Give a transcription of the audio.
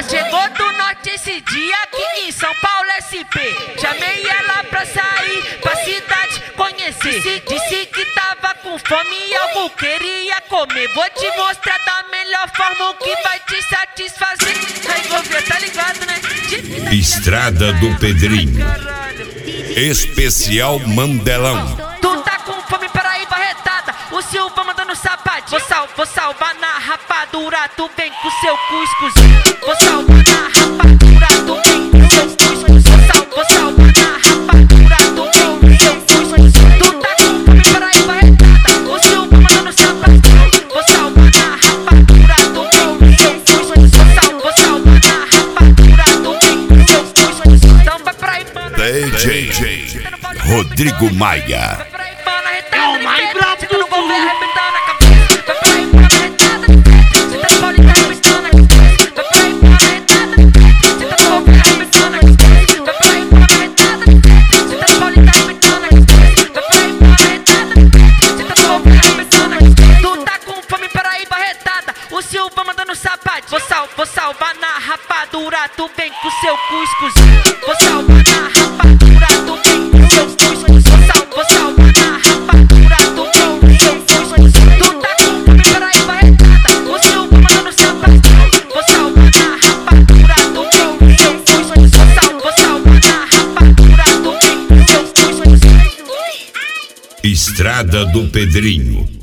Chegou do norte esse dia aqui em São Paulo SP. Chamei ela pra sair, pra cidade conhecer. Disse que tava com fome e algo queria comer. Vou te mostrar da melhor forma o que vai te satisfazer. Aí vou ver, tá ligado, né? Estrada do Pedrinho. Especial Mandelão. Tu tá com fome, Paraíba retada. O Silva mandando sapatinho. Vou salvar na rapadura, tu vem com seu cuscuzinho. Vou salvar na rapadura, tu vem com seu cuscuzinho. Vou salvar na rapadura, tu vem com seu cuscuzinho. Tu tá com fome, Paraíba retada. O Silva mandando sapatinho. Vou salvar na rapadura, tu vem com seu cuscuzinho. Vou salvar na rapadura, tu vem com seu cuscuzinho. Então vai pra Paraíba. DJ Rodrigo Maia. É o mais brabo do mundo. Vai pra Paraíba arretada. Cê tá paulista arrebentando aqui. Vai pra Paraíba arretada. Cê tá paulista arrebentando aqui. Vai pra Paraíba arretada. Cê tá paulista arrebentando aqui. Vai pra Paraíba arretada. Cê tá paulista arrebentando aqui. Tu tá com fome, Paraíba arretada. O Silva mandando sapatinho. Vou salvar na rapadura, tu vem com seu cuscuzinho. Vou salvar na rapadura, tu vem com seu cuscuzinho. Vou salvar na rapadura, tu vem com seu cuscuzinho. Tu tá com fome, Paraíba arretada. O Silva mandando sapatinho. Vou salvar na rapadura, tu vem com seu cuscuzinho. Vou salvar na rapadura, tu vem com seu cuscuzinho. Estrada do Pedrinho.